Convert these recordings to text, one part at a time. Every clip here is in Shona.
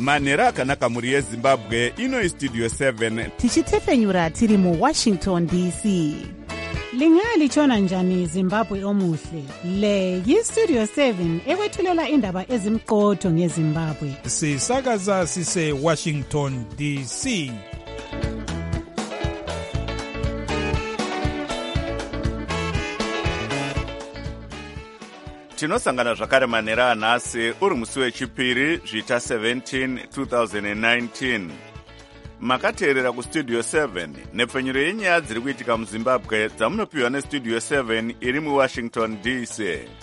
manhero akanaka mhuri yezimbabwe. Ino Studio 7 tichitefenyura tiri muWashington DC. Lingalitshona njani Zimbabwe omuhle? Le yiStudio 7 ekwethulela indaba ezimqotho ngeZimbabwe. Sisakaza sise Washington DC. tinosangana zvakare manhero anhasi uri musi wechipiri zvita 17 2019. makateerera kustudio 7 nepfenyuro yenyaya dziri kuitika muzimbabwe dzamunopiwa nestudio 7 iri muwashington DC.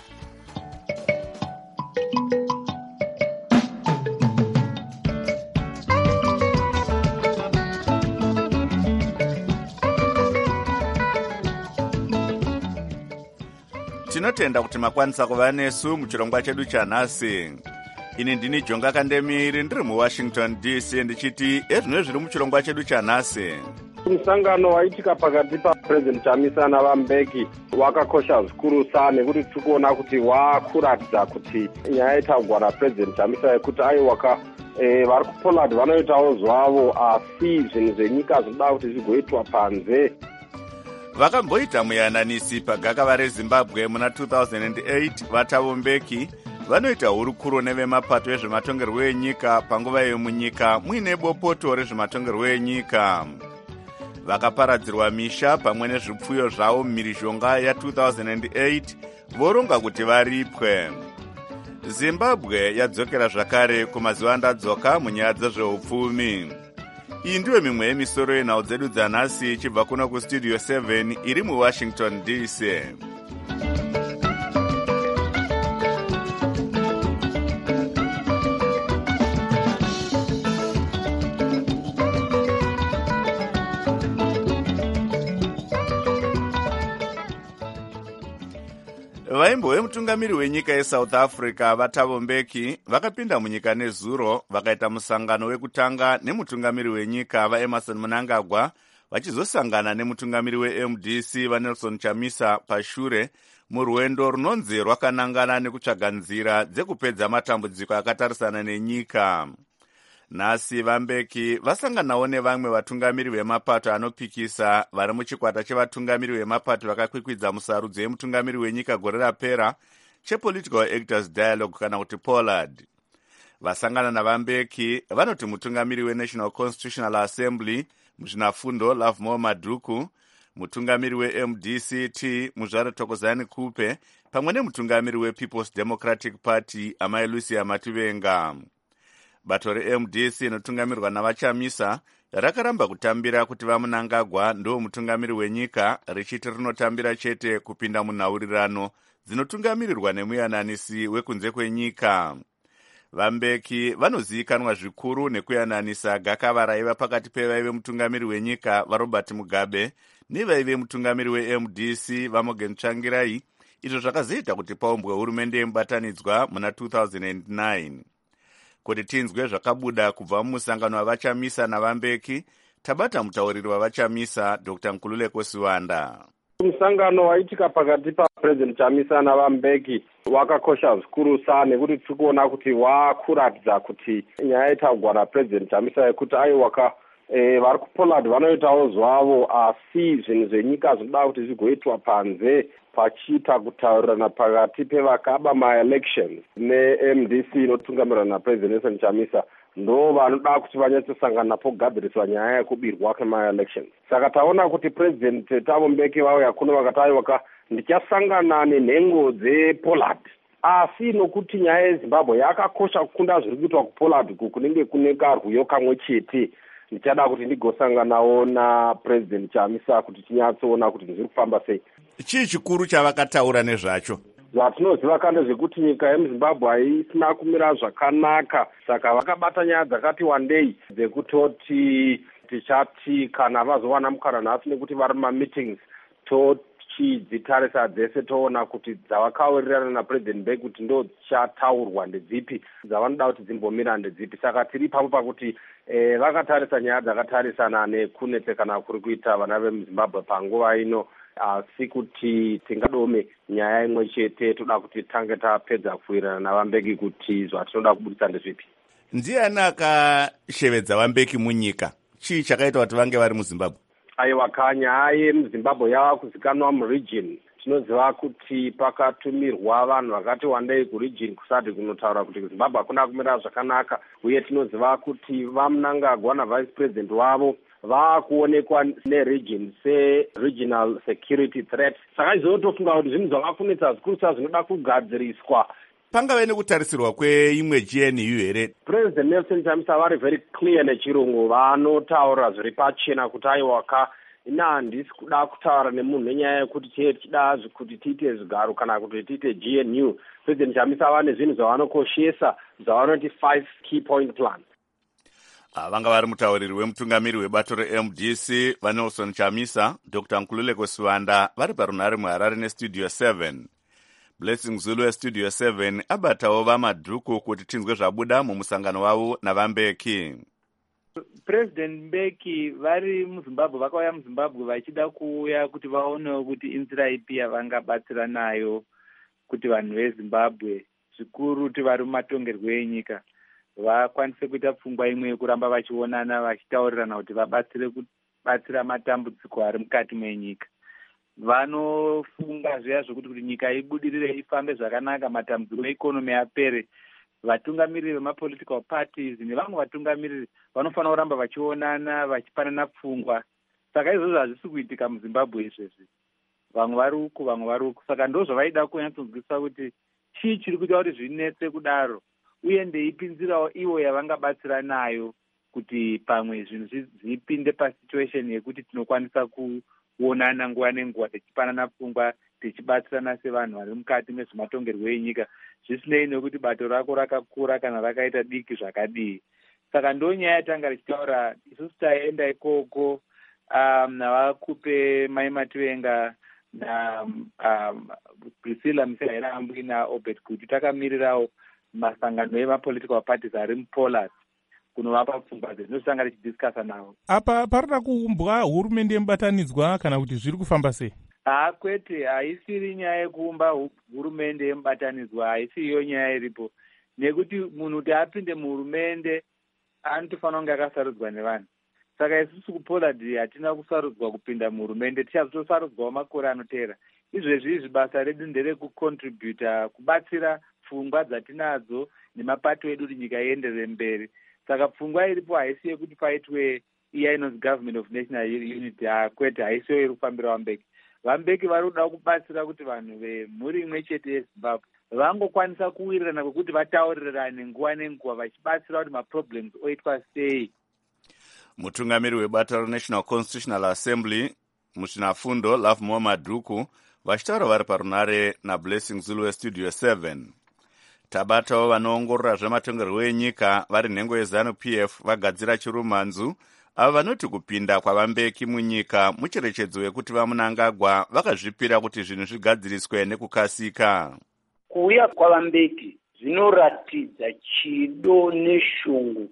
tinotenda kuti makwanisa kuva nesu muchirongwa chedu chanhasi. Ini ndini Jonga Kandemiri ndiri muWashington DC ndichiti ezvino zviri muchirongwa chedu chanhasi. Musangano waitika pakati paPresident Chamisa naVambeki wakakosha zvikuru sana nekuti tikuona kuti wakuratidza kuti nyaya itaugwa naPresident Chamisa yekuti aiwaka vari kuPoland vanoitawo zvavo asi zvinhu zvenyika zvinoda kuti zvigoitwa panze. Vakamboita muyananisi pagakava reZimbabwe muna 2008 vatavombeki vanoita hurukuro nevemapato ezvematongerwo enyika panguva yemunyika muine bopoto rezvematongerwo enyika. Vakaparadzirwa misha pamwe nezvipfuyo zvavo mumhirizhonga ya2008 voronga kuti varipwe. Zimbabwe yadzokera zvakare kumazuva andadzoka munyaya dzezveupfumi. Iyi ndiyo mimwe yemisoro yenhau dzedu dzanhasi ichibva kuno kustudio 7 iri muWashington DC. Vaimbo vemutungamiri wenyika yeSouth Africa vatavombeki vakapinda munyika nezuro vakaita musangano wekutanga nemutungamiri wenyika vaEmmerson Mnangagwa vachizosangana nemutungamiri weMDC vaNelson Chamisa pashure murwendo runonzi rwakanangana nekutsvaga nzira dzekupedza matambudziko akatarisana nenyika. Nhasi Vambeki vasanganawo nevamwe vatungamiri vemapato anopikisa vari muchikwata chevatungamiri vemapato vakakwikwidza musarudzo yemutungamiri wenyika gore rapera chePolitical Actors Dialogue kana kuti POLAD. Vasangana naVambeki vanoti mutungamiri weNational Constitutional Assembly muzvinafundo Lovemore Madhuku, mutungamiri weMDCT Muzvare Thokozani Kupe pamwe nemutungamiri wePeople's Democratic Party Amai Lucia Mativenga. Bato reMDC inotungamirwa navaChamisa rakaramba kutambira kuti vaMnangagwa ndo mutungamiri wenyika richiti rinotambira chete kupinda munhaurirano dzinotungamirirwa nemuyananisi wekunze kwenyika. Vambeki vanozivikanwa zvikuru nekuyananisa gakava raiva pakati pevaive mutungamiri wenyika vaRobert Mugabe nevaive mutungamiri weMDC vaMorgan Tsvangirai, izvo zvakazoita kuti paumbwe hurumende yemubatanidzwa muna 2009. Kuti tinzwe zvakabuda kubva mumusangano wavaChamisa naVambeki, tabata mutauriri wavaChamisa Dr. Nkululeko Siwanda. Musangano waitika pakati paPresident Chamisa naVambeki wakakosha zvikuru sana nekuti tikuona kuti wakuratidza kuti nyaya itaugwa naPresident Chamisa yekuti aiwaka vari kuPoland vanoitawo zvavo asi zvinhu zvenyika zvinoda kuti zvigoitwa panze pachiita kutaurirana pakati pevakaba maelections neMDC inotungamirwa naPresident Nelson Chamisa ndo vanoda kuti vanyatsosangana pogadziriswa nyaya yekubirwa kwemaelections. Saka taona kuti President Thabo Mbeki vauya kuno vakati aiwaka ndichasangana nenhengo dzePoland asi nokuti nyaya yeZimbabwe yakakosha kukunda zviri kuitwa kuPoland kunenge kune karwiyo kamwe chete ndichada kuti ndigosanganawo naPresident Chamisa kuti tinyatsoona kuti zviri kufamba sei. Chii chikuru chavakataura nezvacho? Zvatinoziva kande zvekuti nyika yemuZimbabwe haisina kumira zvakanaka, saka vakabata nyaya dzakati wandei dzekutoti tichati kana vazowana mukana nhasi nekuti vari mumeetings tochidzitarisa dzese toona kuti dzavakawirirana naPresident Mbeki kuti ndo dzichataurwa ndedzipi dzavanoda kuti dzimbomira ndedzipi. Saka tiri ipapo pakuti vakatarisa nyaya dzakatarisana nekunetsekana kuri kuita vana vemuZimbabwe panguva ino, asi kuti tingadome nyaya imwe chete toda kuti tange tapedza kuwirirana naVambeki kuti zvatinoda kubudisa ndezvipi. Ndiani akashevedza vaMbeki munyika? Chii chakaita kuti vange vari muZimbabwe? Aiwa, kanya yemuZimbabwe yava kuzikanwa muregion. Tinoziva kuti pakatumirwa vanhu vakati wandei kuregion kusati kunotaura kuti Zimbabwe hakuna kumira zvakanaka, uye tinoziva kuti vaMnangagwa navice president wavo vakuonekwa neregion se-regional security threat. Saka izotofunga kuti zvinhu zvava kunetsa zvikuru sei zvinoda kugadziriswa. Pangave nekutarisirwa kweimwe GNU here? President Nelson Chamisa vari very clear nechirungu, vanotaura zviri pachena kuti aiwaka ina handisi kuda kutaura nemunhu nenyaya yekuti tichida kuti tiite zvigaro kana kuti tiite GNU. President Chamisa vane zvinhu zvavanokoshesa zvavanoti 5 key point plan. Vanga vari mutauriri wemutungamiri webato reMDC vaNelson Chamisa, Dr. Nkululeko Sivanda vari parunhare muHarare neStudio 7. Blessing Zulu weStudio 7 abatawo vaMadhuku kuti tinzwe zvabuda mumusangano wavo navaMbeki. President Mbeki vari muZimbabwe, vakauya muZimbabwe vachida kuuya kuti vaonewo kuti inzira ipi yavangabatsira nayo kuti vanhu veZimbabwe zvikuru kuti vari mumatongerwo enyika vakwanise kuita pfungwa imwe yekuramba vachionana vachitaurirana kuti vabatsira matambudziko ari mukati menyika. Vanofunga zviya zvokuti kuti nyika ibudirire ifambe zvakanaka, matambudziko eikonomi apere. Vatungamiriri vemapolitical parties nevamwe vatungamiriri vanofanira kuramba vachionana vachipanana pfungwa. Saka izvozvo hazvisi kuitika muZimbabwe izvezvi. Vamwe vari uku, vamwe vari uku. Saka ndozvavaida kunyatsonzwisisa kuti chii chiri kuita kuti zvinetse kudaro, uye ndeipinzirawo ivo yavangabatsira nayo kuti pamwe zvinhu zvipinde pasituation yekuti tinokwanisa kuonana nguva nenguva tichipanana pfungwa tichibatsirana sevanhu vari mukati mezvematongerwo enyika, zvisinei nekuti bato rako rakakura kana rakaita diki zvakadii. Saka ndonyaya yatanga richitaura. Isusu taenda ikoko navakupe Mai Mativenga na Priscilla Msihairambwi naObed kuti takamirirawo masangano emapolitical parties ari muPoland kunovapa pfungwa dzetinotanga tichidiscasa navo. Apa parida kuumbwa hurumende yemubatanidzwa kana kuti zviri kufamba sei? Kwete, haisiri nyaya yekuumba hurumende yemubatanidzwa, haisi iyo nyaya iripo. Nekuti munhu kuti apinde muhurumende anotofanira kunge akasarudzwa nevanhu. Saka isusu kuPoland hatina kusarudzwa kupinda muhurumende, tichazotosarudzwawo makore anoteera. Izvezvi basa redu nderekucontributa kubatsira pfungwa dzatinadzo nemapato edu kuti nyika ienderere mberi. Saka pfungwa iripo haisi yekuti paitwe iya inonzi Government of National Unity, kwete, haisiyo iri kufambira vaMbeki. VaMbeki vari kuda kubatsira kuti vanhu vemhuri imwe chete yeZimbabwe vangokwanisa kuwirirana kwekuti vataurirane nguva nenguva vachibatsira kuti maproblems oitwa sei. Mutungamiri webato reNational Constitutional Assembly muchinafundo Love Madhuku vachitaura vari parunhare naBlessing Zulu weStudio 7. Tabatawo vanoongorora zvematongerwo enyika vari nhengo yeZANU-PF vagadzira chirumanzu ava vanoti kupinda kwavaMbeki munyika mucherechedzo wekuti vaMnangagwa vakazvipira kuti zvinhu zvigadziriswe nekukasika. Kuuya kwavaMbeki zvinoratidza chido neshungu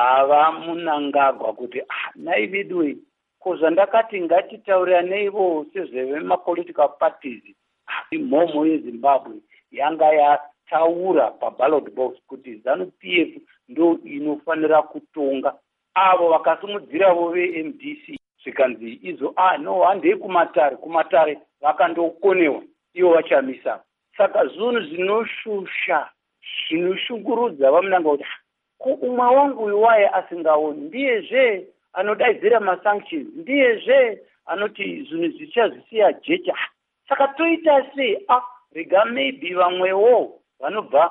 dzavaMnangagwa kuti naividwe ko zvandakati ngatitaurirane sezvemapolitical parties. Mhomho yeZimbabwe yanga yataura paballot box kuti ZANU-PF ndo inofanira kutonga. Avo vakasimudziravo veMDC zvikanzi izvo handei kumatare vakandokonewa ivo vachamisa. Saka zvinhu zvinoshusha zvinoshungurudza vaMnangagwa kuti umwe wangu iwaye asingaoni ndiyezve anodaidzira masanctions, ndiyezve anoti zvinhu zvichazvisiya jecha. Saka toita sei? Rega maybe vamwewo vanobva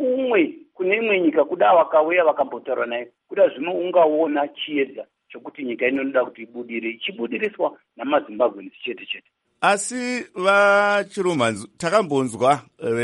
kune imwe nyika kuda vakauya vakambotaura naye kuda zvino ungaona chiedza chokuti nyika inoda kuti ibudire ichibudiriswa namaZimbabwe chete chete. Asi vachirumanzu takambonzwa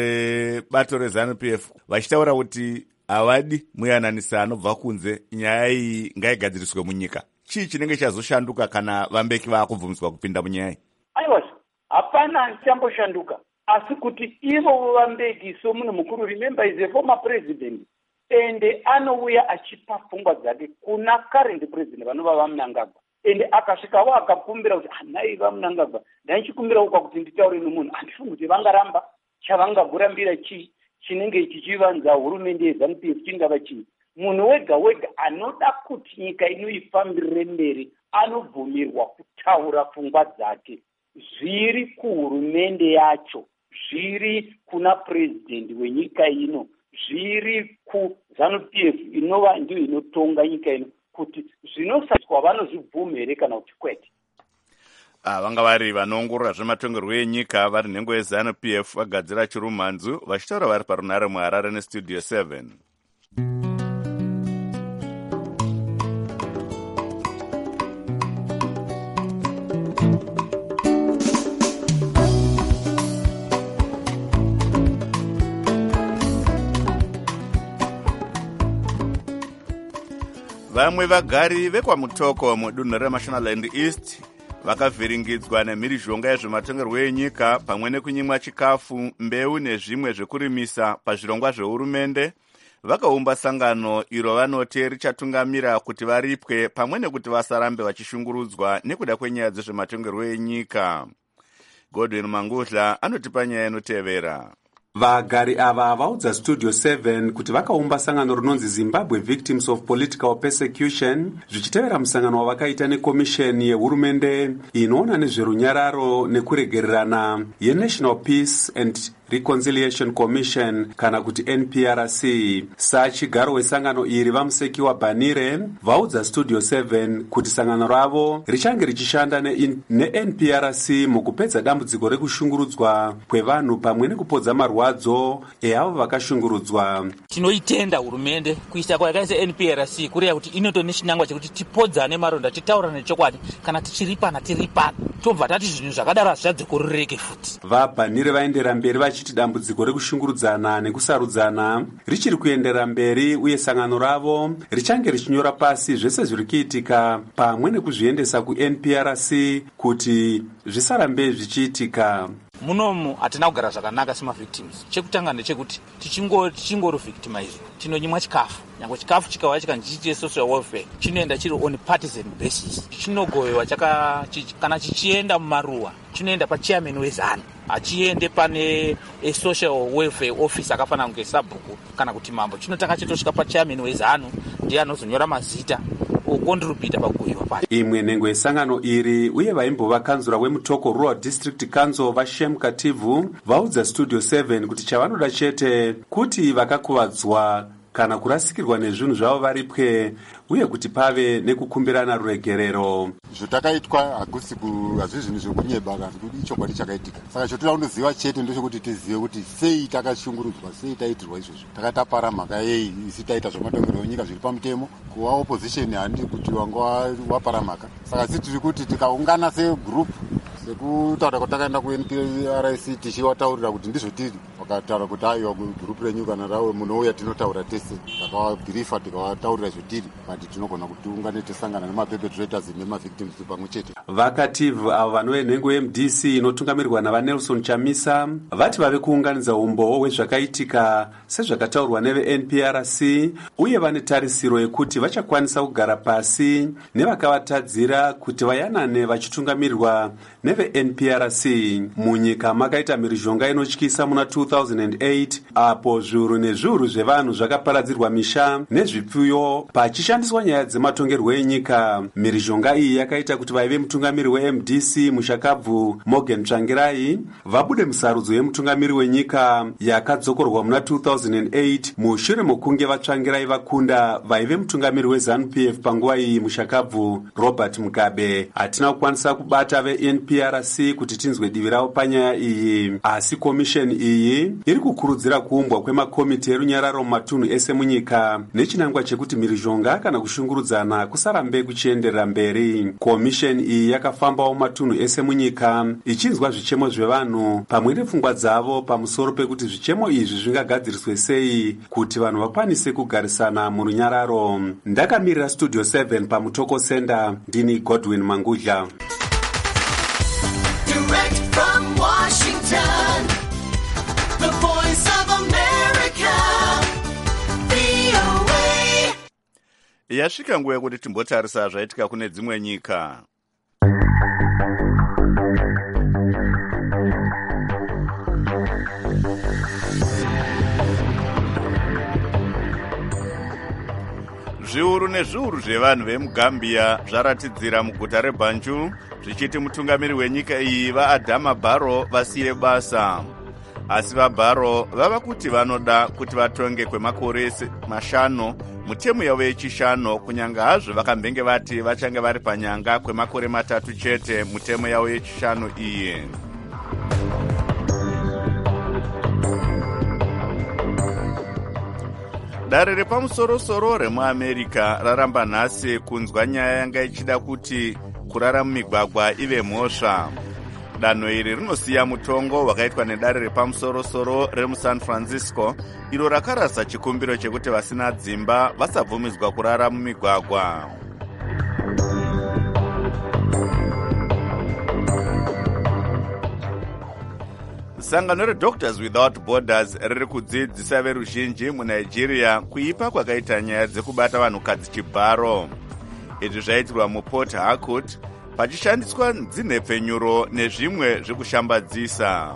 bato reZANU-PF vachitaura kuti havadi muyananisa anobva kunze, nyaya iyi ngaigadziriswe munyika. Chii chinenge chazoshanduka kana vaMbeki vakubvumiswa kupinda munyaya iyi? Aiwa, hapana chamboshanduka. Asi kuti ivo vaMbeki somunhu mukuru, remember is a former president, ende anouya achipa pfungwa dzake kuna current president vanova vaMnangagwa, ende akasvikawo akakumbira kuti nai vaMnangagwa ndaichikumbirawo kwakuti nditaure nomunhu, handifungi kuti vangaramba. Chavangagurambira chinenge chichivanza hurumende yeZANU-PF chingava chii? munhu wega wega anoda kuti nyika inoifambirire mberi anobvumirwa kutaura pfungwa dzake, zviri kuhurumende yacho, zviri kuna purezidendi wenyika ino, zviri kuZANU-PF inova ndiyo inotonga nyika ino, kuti zvinosaiswa vanozvibvuma here kana kuti kwete. Vanga vari vanoongorora zvematongerwo enyika vari nhengo yeZANU-PF vagadzira chirumhanzu vachitaura vari parunare muHarare nestudio 7. Vamwe vagari vekwaMutoko mudunhu reMashonaland East vakavhiringidzwa nemhirizhonga yezvematongerwo enyika pamwe nekunyimwa chikafu, mbeu nezvimwe zvekurimisa pazvirongwa zvehurumende. Vakaumba sangano iro vanoti richatungamira kuti varipwe pamwe nekuti vasarambe vachishungurudzwa nekuda kwenyaya dzezvematongerwo enyika. Godwin Mangudla anotipa nyaya inotevera. Vagari ava vaudza Studio 7 kuti vakaumba sangano rinonzi Zimbabwe Victims of Political Persecution zvichitevera musangano wavakaita nekomisheni yehurumende inoona nezverunyararo nekuregererana yeNational Peace and Reconciliation Commission kana kuti NPRC. Sachigaro wesangano iri vamusekiwa Banire vaudza Studio 7 kuti sangano ravo richange richishanda neNPRC mukupedza dambudziko rekushungurudzwa kwevanhu pamwe nekupodza marwadzo eavo vakashungurudzwa. Tinoitenda hurumende kuisa kwayakaisa NPRC kureva kuti inoto nechinangwa chekuti tipodzane maronda, titaurane nechokwadi, kana tichiripana tiripana, tobva tati zvinhu zvakadaro hazvidzikururike futi. VaBanire vaendera mberi vachiti dambudziko rekushungurudzana nekusarudzana richiri kuendera mberi uye sangano ravo richange richinyora pasi zvese zviri kuitika pamwe nekuzviendesa kuNPRC kuti zvisarambe zvichiitika. Munomu hatina kugara zvakanaka semavictims. Chekutanga ndechekuti tichingori victimized, tinonyimwa chikafu, nyangwe chikafu chikauya chikanzi social welfare chinoenda chiri on partisan basis. Chinogoyewa kana chichienda mumaruwa chinoenda pachairman weZANU, achiende pane social welfare office akafanana kunge sabhuku kana kuti mambo, chinotanga chitosvika pachairman weZANU ndiye anozonyora mazita okontribhuta pakugoyiwa pacho. Imwe nhengo yesangano iri uye vaimbova kanzura weMutoko Rural District Council vaShem Kativu vaudza Studio 7 kuti chavanoda chete kuti vakakuvadzwa kana kurasikirwa nezvinhu zvavo varipwe uye kuti pave nekukumbirana ruregerero. Zvotakaitwa hazvisi zvinhu zvekunyeba kana kuti chokwadi chakaitika. Saka chotoda kunoziva chete ndechekuti tizive kuti sei takashungurudzwa, sei taitirwa izvozvo. Takatapara mhaka yei isi taita zvematongerwo enyika zviri pamutemo, kuva opposition handi kuti wanga wapara mhaka. Saka sisi tiri kuti tikaungana segroup sekutaura kuti takaenda kuNPRC tichiwataurira kuti ndizvo tiri, vakataura kuti aiwa gurupu renyu kana rawe munouya tinotaura tese, takavabhirifa tikavataurira izvo tiri, kuti tinogona kuti tiungane tisangana nemaperpetrators nemavictims pamwe chete. VaKativu avo vanove nhengo yeMDC inotungamirwa navaNelson Chamisa vati vave kuunganidza umbowo hwezvakaitika sezvakataurwa neveNPRC uye vane tarisiro yekuti vachakwanisa kugara pasi nevakavatadzira kuti vayanane vachitungamirirwa neveNPRC. Munyika makaita mhirizhonga inotyisa muna 2008 apo zviuru nezviuru zvevanhu zvakaparadzirwa misha nezvipfuyo pachishandiswa nyaya dzematongerwo enyika. Mhirizhonga iyi yakaita kuti vaive mutungamiri weMDC Mushakabvu Morgan Tsvangirai vabude musarudzo yemutungamiri wenyika yakadzokorwa muna 2008 mushure mokunge vaTsvangirai vakunda vaive mutungamiri weZANU-PF panguva iyi Mushakabvu Robert Mugabe. Hatina kukwanisa kubata veNPRC kuti tinzwe divi ravo panyaya iyi, asi komisheni iyi iri kukurudzira kuumbwa kwemakomiti erunyararo mumatunhu ese munyika nechinangwa chekuti mhirizhonga kana kushungurudzana kusarambe kuchienderera mberi. Komisheni iyi yakafambawo matunhu ese munyika ichinzwa zvichemo zvevanhu pamwe nepfungwa dzavo pamusoro pekuti zvichemo izvi zvingagadziriswe sei kuti vanhu vakwanise kugarisana murunyararo. Ndakamirira Studio 7 paMutoko Center, ndini Godwin Mangudla. Direct from Washington, the voice of America, VOA. Yasvika nguva yekuti timbotarisa zvaitika kune dzimwe nyika. Zviuru nezviuru zvevanhu vemugambia zvaratidzira muguta reBanjul zvichiti mutungamiri wenyika iyi vaAdama Barrow vasiye basa. Asi vaBarrow vava kuti vanoda kuti vatonge kwemakore 5 mutemu yavo yechishanu, kunyanga hazvo vakambenge vati vachange vari panyanga kwemakore 3 chete mutemu yavo yechishanu iyi. Dare repamusoro-soro remuAmerica raramba nhasi kunzwa nyaya yanga ichida kuti kurara mumigwagwa ive mhosva. Danho iri rinosiya mutongo wakaitwa nedare repamusoro-soro remuSan Francisco, iro rakarasa chikumbiro chekuti vasina dzimba vasabvumidzwa kurara mumigwagwa. Sangano reDoctors Without Borders riri kudzidzisa veruzhinji muNigeria kuipa kwakaita nyaya dzekubata vanhukadzi chibharo. Izvi zvaitirwa muPort Harcourt pachishandiswa dzinhepfenyuro nezvimwe zvekushambadzisa.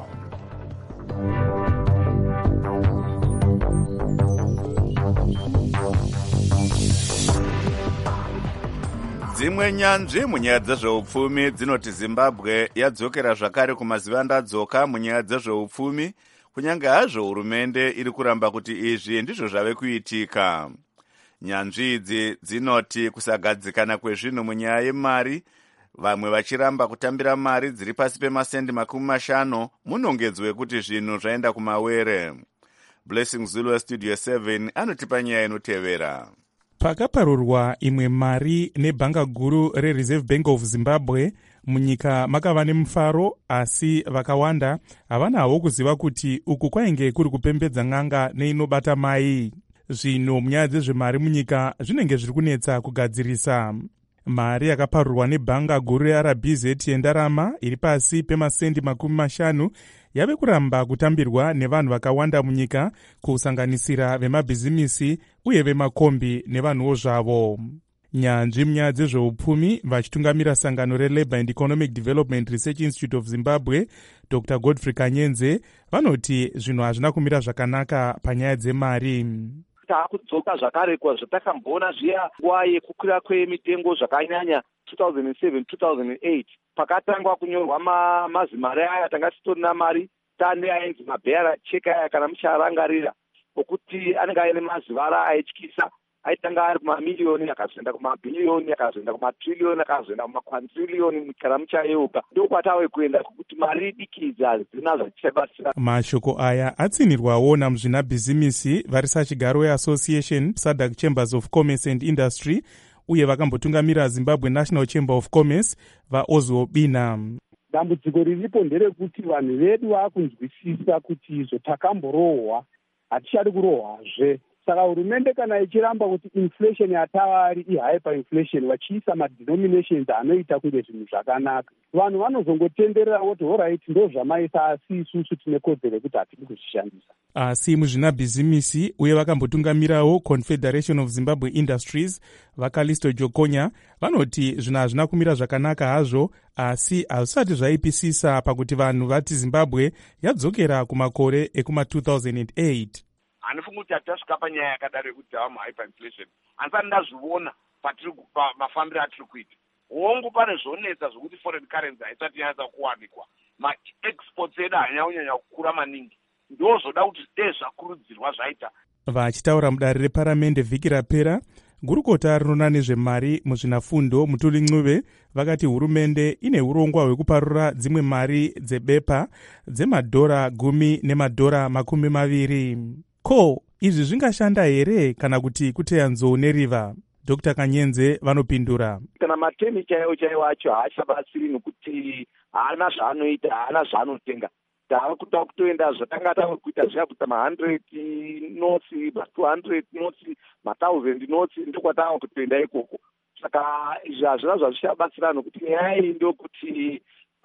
Dzimwe nyanzvi munyaya dzezveupfumi dzinoti Zimbabwe yadzokera zvakare kumazivandadzoka munyaya dzezveupfumi, kunyange hazvo hurumende iri kuramba kuti izvi ndizvo zvave kuitika. Nyanzvi idzi dzinoti kusagadzikana kwezvinhu munyaya yemari, vamwe vachiramba kutambira mari dziri pasi pemasendi 50 munongedzwe kuti zvinhu zvaenda kumawere. Blessing Zulu weStudio 7 anotipa nyaya inotevera. Pakaparurwa imwe mari nebhanga guru reReserve Bank of Zimbabwe, munyika makava nemufaro, asi vakawanda havana havo kuziva kuti uku kwainge kuri kupembedza n'anga neinobata mai. Zvino munyaya dzezvemari munyika zvinenge zviri kunetsa kugadzirisa. Mari yakaparurwa nebhanga guru reRBZ yendarama iri pasi pemasendi 50 yave kuramba kutambirwa nevanhu vakawanda munyika, kusanganisira vemabhizimisi uye vemakombi nevanhuwo zvavo. Nyanzvi munyaya dzezveupfumi vachitungamira sangano reLabour and Economic Development Research Institute of Zimbabwe, Dr. Godfrey Kanyenze, vanoti zvinhu hazvina kumira zvakanaka panyaya dzemari. Taakudzoka zvakare kwazvatakamboona zviya nguva yekukwira kwemitengo zvakanyanya 2007-2008, pakatangwa kunyorwa mazimari aya tanga titorina mari tane ainzi mabheara cheka aya kana mucharangarira, okuti anenge aine mazivara aityisa, aitanga ari kumamiliyoni akazoenda kumabhiliyoni akazoenda kumatriliyoni akazoenda kumakwantiriliyoni munyika muchayeoka. Ndokwatave kuenda kuti mari dikidzi hadzina zvachichabatsira. Mashoko aya atsinirwawo namuzvinabhizimisi vari sachigaro weAssociation SADC Chambers of Commerce and Industry uye vakambotungamira Zimbabwe National Chamber of Commerce vaOzwo Bina. Dambudziko riripo nderekuti vanhu vedu vakunzwisisa kuti izvo takamborohwa hatichadi kurohwazve. Saka hurumende kana ichiramba kuti inflation yatavari ihyperinflation vachiisa madenominations anoita kunge zvinhu zvakanaka, vanhu vanozongotenderera kuti alright ndo zvamaisa, asi isusu tine kodzero yekuti hatidi kuzvishandisa. Asi muzvinabhizimisi uye vakambotungamirawo Confederation of Zimbabwe Industries vaKalisto Jokonya vanoti zvinhu hazvina kumira zvakanaka hazvo, asi hazvisati zvaipisisa pakuti vanhu vati Zimbabwe yadzokera kumakore ekuma2008. Hanifunga kuti hatasvika panyaya yakadaro yekuti tava muhyperinflation. Handisati ndazviona pamafambiro atiri kuita. Hongu pane zvonetsa zvokuti foreign currency haisati yanyatsa kuwanikwa. Ma-exports edu hanyanya kukura maningi. Ndozvoda kuti dei zvakurudzirwa zvaita. Vachitaura mudare reparamende vhiki rapera, gurukota rinoona nezvemari muzvinafundo Mutuli Ncube vakati hurumende ine urongwa hwekuparura dzimwe mari dzebepa dzemadhora 10 nemadhora 20. Ko, izvi zvingashanda here kana kuti kuteya nzou neriva? Dr. Kanyenze vanopindura. Kana matemi chaiwo acho haachabatsiri nokuti haana zvaanoita, haana zvaanotenga. Tava kuta kutoenda zvatanga tava kuita zviya kuita ma100 notes, ma200 notes, ma1000 notes, ndokwatava kutoenda ikoko. Saka izvi hazvina zvazvichabatsira nokuti nyaya iyi ndokuti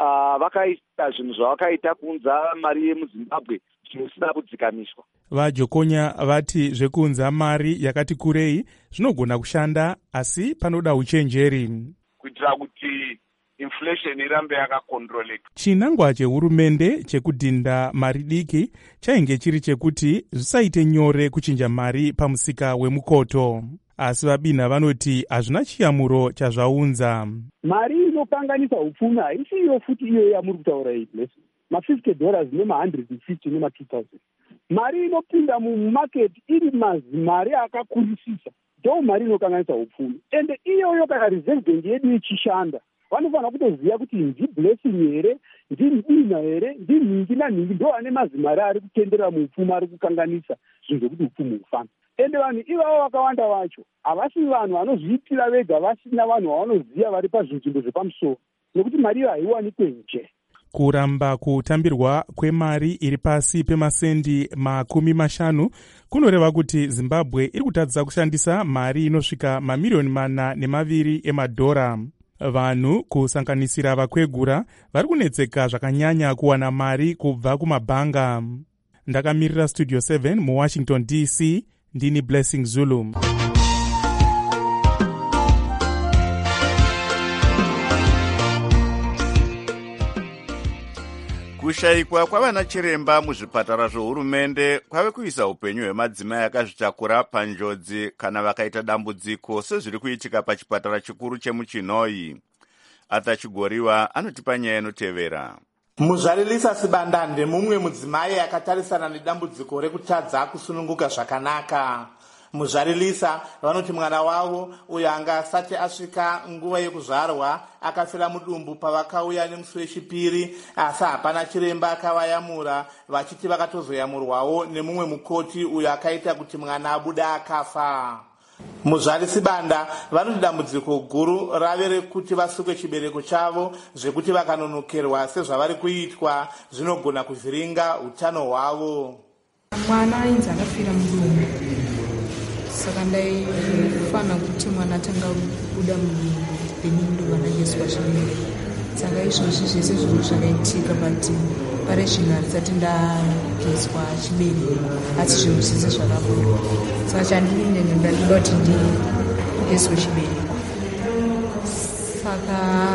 vakaita zvinhu zvavakaita kuunza mari yemuZimbabwe zvisina kudzikamiswa. VaJokonya vati zvekuunza mari yakati kurei zvinogona kushanda, asi panoda uchenjeri kuitira kuti inflation irambe yakakontroleka. Chinangwa chehurumende chekudhinda mari diki chainge chiri chekuti zvisaite nyore kuchinja mari pamusika wemukoto. asi vabinha vanoti hazvina chiyamuro chazvaunza. Mari inokanganisa upfumi haisi iyo futi iyo yamuri kutaura iyi Blessing. $50 nema150 nema2000. Mari inopinda mumaketi iri mari akakurisisa. Ndo mari inokanganisa upfumi. Ende iyoyo kana reserve bank yedu ichishanda, vanofanira kutoziva kuti ndiBlessing here, ndibina here, ndinhingi nanhingi ndo ane mazimari ari kutenderera muupfumi ari kukanganisa zvinhu zvekuti upfumi hufamba. Ende vanhu ivavo vakawanda vacho havasi vanhu vanozviitira vega, vasina vanhu vavanoziva vari pazvinzvimbo zvepamusoro, nekuti mari iyo haiwanikwe nje. Kuramba kutambirwa kwemari iri pasi pemasendi 50 kunoreva kuti Zimbabwe iri kutadzisa kushandisa mari inosvika $4.2 million. Vanhu kusanganisira vakwegura vari kunetseka zvakanyanya kuwana mari kubva kumabhanga. Ndakamirira Studio 7 muWashington DC, ndini Blessing Zulu. Kushayikwa kwavana chiremba muzvipatara zvohurumende kwave kuisa upenyu hwemadzimai akazvitakura panjodzi kana vakaita dambudziko sezviri kuitika pachipatara chikuru chemuChinhoyi. Atachigoriwa anotipa nyaya inotevera. Muzvarilisa Sibandande mumwe mudzimai akatarisana nedambudziko rekutadza kusununguka zvakanaka. Muzvarilisa vanoti mwana wavo uyo anga asati asvika nguva yekuzvarwa akafira mudumbu pavakauya nemusi wechipiri, asi hapana chiremba akavayamura, vachiti vakatozoyamurwawo nemumwe mukoti uyo akaita kuti mwana abuda akafa. Muzvari Sibanda vanoti dambudziko guru rave rekuti vasuke chibereko chavo, zvekuti vakanonokerwa sezvavari kuitwa zvinogona kuvhiringa utano hwavo. Mwana ainzi akafira mudumbu, saka ndaifana kuti mwana atanga kubuda mudumbu vanagezwa chibereko. Saka izvozvi zvese zvinhu zvakaitika but pareshini harisati ndagezwa chibereko, asi zvinhu zvese zvakabuda. Saka chandinenge ndandida kuti ndigezwe chibereko. Saka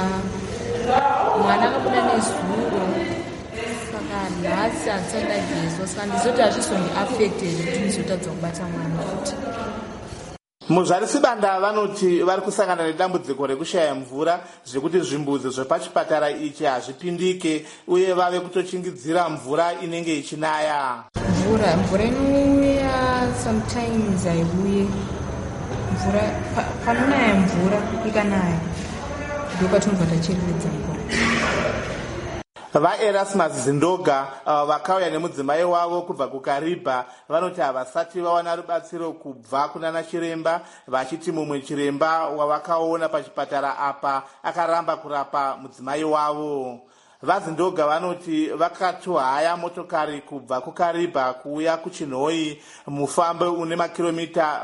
mwana akabuda nezuro, saka nhasi hatisati ndagezwa, saka ndizoti hazvizondiafected kuti ndizotadza kubata mwana futi. Muzvari Sibanda vanoti vari kusangana nedambudziko rekushaya mvura, zvekuti zvimbuzi zvepachipatara ichi hazvipindike uye vave kutochingidzira mvura inenge ichinaya. Mvura inouya sometimes haiuye. Mvura panonaya mvura ikanaya ndopatinobva tachereredza mvura. VaErasmus Zindoga vakauya nemudzimai wavo kubva kuKaribha vanoti havasati vawana rubatsiro kubva kunana chiremba, vachiti mumwe chiremba wavakaona pachipatara apa akaramba kurapa mudzimai wavo. VaZindoga vanoti vakatohaya motokari kubva kuKaribha kuuya kuChinhoyi, mufambo une makiromita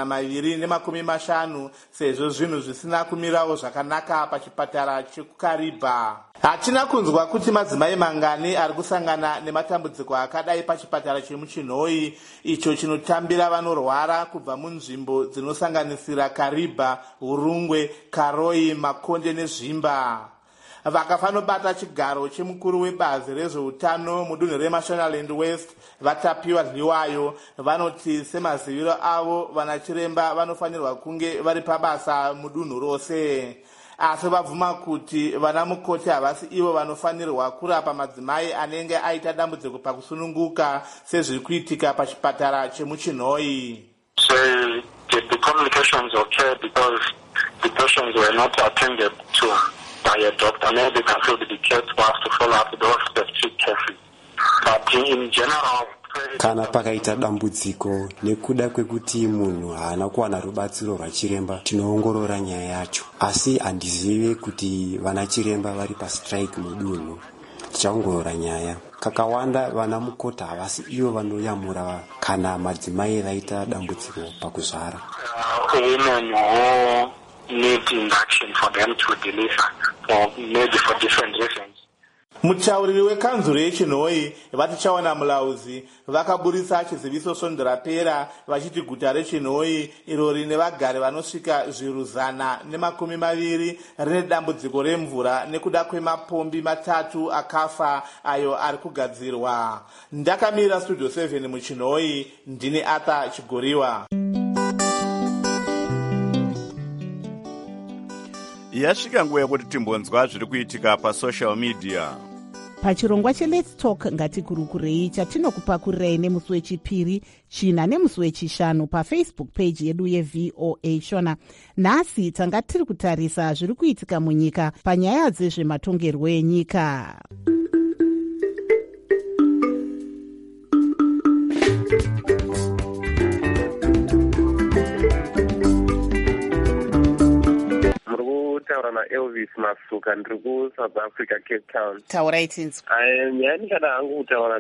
250 sezvo zvinhu zvisina kumirawo zvakanaka pachipatara chekuKaribha. Hatina kunzwa kuti madzimai mangani ari kusangana nematambudziko akadai pachipatara chemuChinhoyi, icho chinotambira vanorwara kubva munzvimbo dzinosanganisira Karibha, Hurungwe, Karoi, Makonde neZvimba. Vakafanobata chigaro chemukuru webazi rezveutano mudunhu reMashonaland West, Vatapiwa Zliwayo, vanoti semaziviro avo vanachiremba vanofanirwa kunge vari pabasa mudunhu rose. Asi vabvuma kuti vana mukoti havasi ivo vanofanirwa kurapa madzimai anenge aita dambudziko pakusununguka sezviri kuitika pachipatara chemuChinhoyi. So the communications occurred because the patients were not attended to by a doctor. Maybe they can feel the care to us to follow up those specific cases. But in general, kana pakaita dambudziko nekuda kwekuti munhu haana kuwana rubatsiro rwachiremba, tinoongorora nyaya yacho, asi handizive kuti vana chiremba vari pastrike mudunhu. Tichaongorora nyaya. Kakawanda vana mukoti havasi ivo vanoyamura kana madzimai vaita dambudziko pakuzvara. Women who need induction for them to deliver, or maybe for different reasons. Mutauriri wekanzuro yeChinhoyi vatichaona mulauzi vakaburisa chiziviso sonderapera vachiti guta reChinhoyi iro rine vagari vanosvika 120 rine dambudziko remvura nekuda kwemapombi 3 akafa ayo ari kugadzirwa. Ndakamira Studio 7 muChinhoyi, ndini Arthur Chigoriwa. yasvika nguva yekuti timbonzwa zviri kuitika pasocial media. pachirongwa cheLet's Talk ngatikurukurei chatinokupakurirei nemusi wechipiri, china nemusi wechishanu pafacebook page yedu yeVOA Shona. Nhasi tanga tiri kutarisa zviri kuitika munyika panyaya dzezvematongerwo enyika. taura naElvis Masuka ndiri kuSouth Africa, Cape Town. Taurai tinzwa. Nyaya ndingada hangu kutaura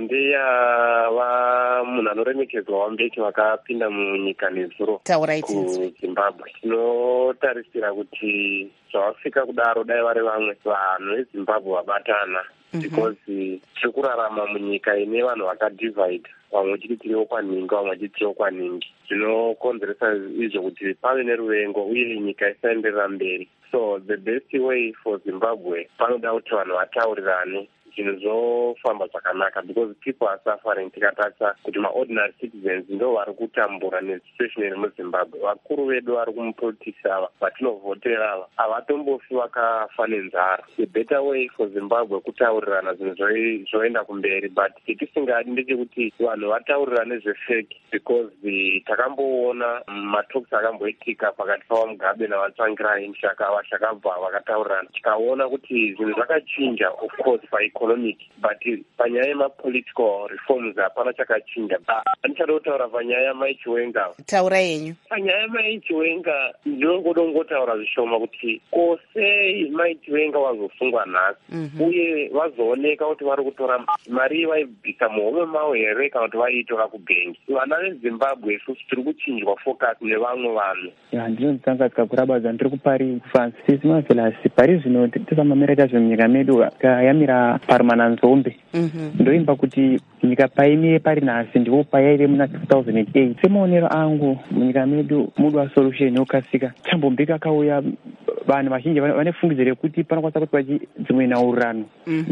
ndeyava munhu anoremekedzwa waMbeki vakapinda munyika nezuro kuZimbabwe. Tinotarisira kuti zvavasvika kudaro dai vari vamwe vanhu veZimbabwe vabatana, because tiri kurarama munyika ine vanhu vakadivhaida, vamwe vachiti tiri okwaningi, vamwe vachiti tiri okwaningi. Zvinokonzeresa izvo kuti pave neruvengo uye nyika isaenderera mberi. So the best way for Zimbabwe panoda kuti vanhu vataurirane zvinhu zvofamba zvakanaka, because people are suffering. Tikatarisa kuti maordinary citizens ndo vari kutambura nesituation iri muZimbabwe. Vakuru vedu vari kumupolitics ava vatinovhotera ava havatombofi vakafa nenzara. The better way for Zimbabwe kutaurirana zvinhu zvoenda kumberi, but chetisingadi ndechekuti vanhu vataurirane zvefake, because takamboona matalks akamboitika pakati paMugabe navaTsvangirai vachakabva vakataurirana, tikaona kuti zvinhu zvakachinja, of course economic, but panyaya yemapolitical reforms hapana chakachinja. Andichada kutaura panyaya Mai Chiwenga. Taura yenyu. Panyaya Mai Chiwenga ndinongotaura zvishoma kuti kosei Mai Chiwenga wazosungwa nhasi uye vazooneka kuti vari kutora mari vaibvisa muhome mavo here kana kuti vaiitora kubhengi. Vana veZimbabwe isusu tiri kuchinjwa focus nevamwe vanhu. Ndinotanga tikakurabadza ndiri kupari kufansi sisi mavelasi pari zvino tisamamira chazvo munyika medu yamira parumana nzombe. Ndoimba kuti nyika paimire pari nhasi ndipo payaire muna 2008. Semaonero angu munyika medu mudwa solution yokasika. Chambombeki akauya, vanhu vazhinji vane fungidzo rekuti panokwanisa kuti dzimwe nyaurano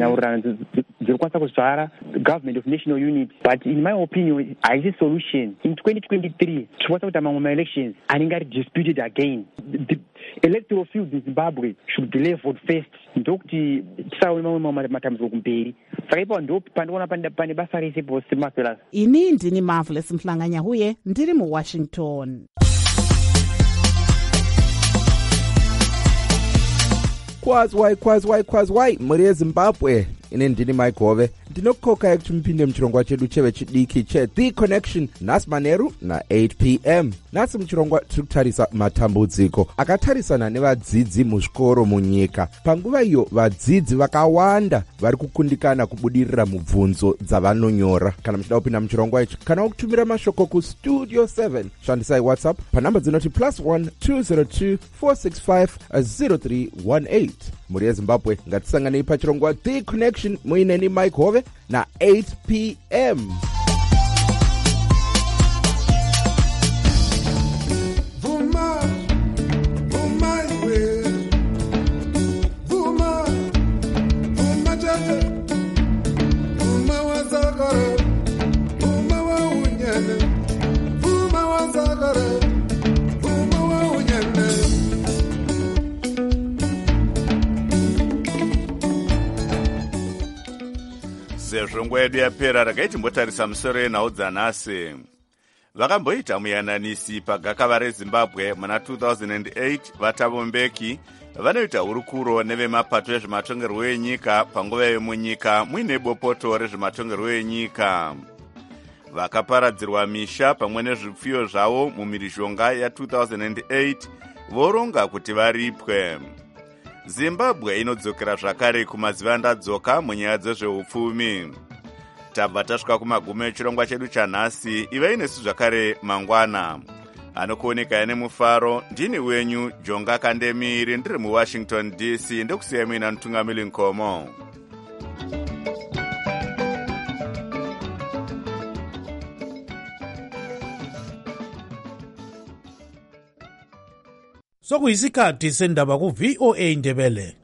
dziri kwanisa kuzvara government of national unity, but in my opinion haisi solution. In 2023 tikwanisa kuita mamwe ma-elections anenge ari disputed again. The electoral field in Zimbabwe should be leveled first, ndokuti tisaone mamwe matambudziko kumberi. Saka ipapo ndo pandiona pane basa rese pose mafelas. Ini ndini Marvelous Mhlanganya uye ndiri muWashington. Kwazwai muri yeZimbabwe. Ine ndini Maigove. Ndinokukokai kuti mupinde muchirongwa chedu chevechidiki cheThe Connection nhasi manheru na8 p.m. Nhasi muchirongwa tiri kutarisa matambudziko akatarisana nevadzidzi muzvikoro munyika. Panguva iyo vadzidzi vakawanda vari kukundikana kubudirira mubvunzo dzavanonyora. Kana muchida kupinda muchirongwa ichi kana kutumira mashoko kustudio 7, shandisai WhatsApp panhamba dzinoti +1 202 465 0318. Muri yeZimbabwe ngatisanganei pachirongwa The Connection muineni Mike Hove na8 p.m. Sezvo nguva yedu yapera regai timbotarisa musoro yenhau dzanhasi. Vakamboita muyananisi pagakava reZimbabwe muna 2008. Vatavo Mbeki vanoita hurukuro nevemapato ezvematongerwo enyika panguva yemunyika muine bopoto rezvematongerwo enyika. Vakaparadzirwa misha pamwe nezvipfuyo zvavo mumhirizhonga ya2008 voronga kuti varipwe. Zimbabwe inodzokera zvakare kumazivandadzoka munyaya dzezveupfumi. Tabva tasvika kumagumo echirongwa chedu chanhasi. Ivai nesu zvakare mangwana. Anokuoneka nemufaro ndini wenyu Jonga Kandemiri ndiri muWashington DC ndokusiyai muina Mutungamiri Nkomo. Sokuyisikhathi sendaba kuVOA Ndebele.